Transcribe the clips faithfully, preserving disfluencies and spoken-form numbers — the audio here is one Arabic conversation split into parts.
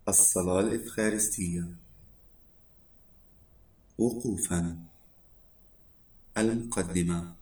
الصلاة الإفخارستية. وقوفا. المقدمة.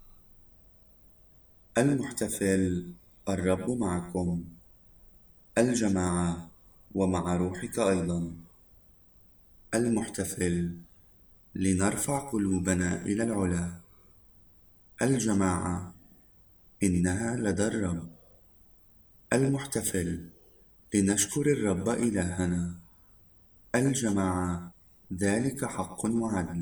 المحتفل، الرب معكم. الجماعة، ومع روحك أيضا. المحتفل، لنرفع قلوبنا إلى العلا. الجماعة، إنها لدى الرب. المحتفل، لنشكر الرب إلهنا. الجماعة، ذلك حق وعدل.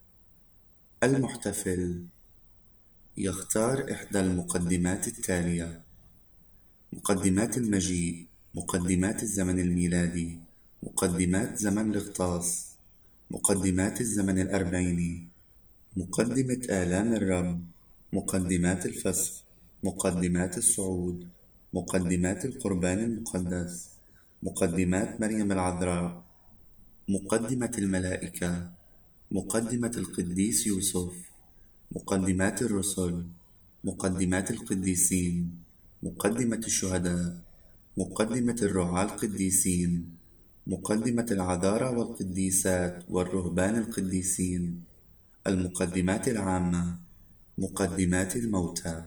المحتفل يختار إحدى المقدمات التالية: مقدمات المجيء، مقدمات الزمن الميلادي، مقدمات زمن الإغطاس، مقدمات الزمن الأربعيني، مقدمة آلام الرب، مقدمات الفصح، مقدمات الصعود، مقدمات القربان المقدس، مقدمات مريم العذراء، مقدمة الملائكة، مقدمة القديس يوسف، مقدمات الرسل، مقدمات القديسين، مقدمة الشهداء، مقدمة الرعاة القديسين، مقدمة العذارى والقديسات والرهبان القديسين، المقدمات العامة، مقدمات الموتى.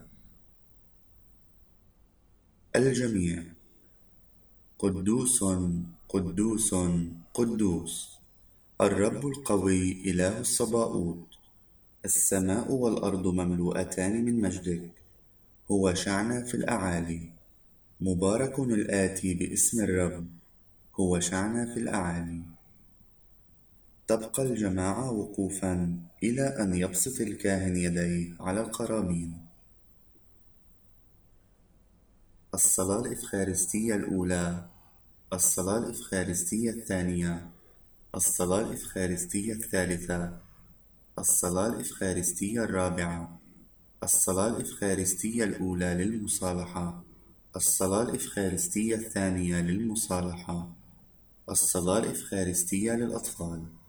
الجميع: قدوس قدوس قدوس الرب القوي إله الصباؤوت، السماء والأرض مملوءتان من مجدك. هو شعنا في الأعالي، مبارك الآتي باسم الرب. هو شعنا في الأعالي. تبقى الجماعة وقوفا إلى أن يبسط الكاهن يديه على القرابين. الصلاة الإفخارستية الأولى، الصلاة الإفخارستية الثانية، الصلاة الإفخارستية الثالثة، الصلاة الإفخارستية الرابعة، الصلاة الإفخارستية الأولى للمصالحة، الصلاة الإفخارستية الثانية للمصالحة، الصلاة الإفخارستية للأطفال.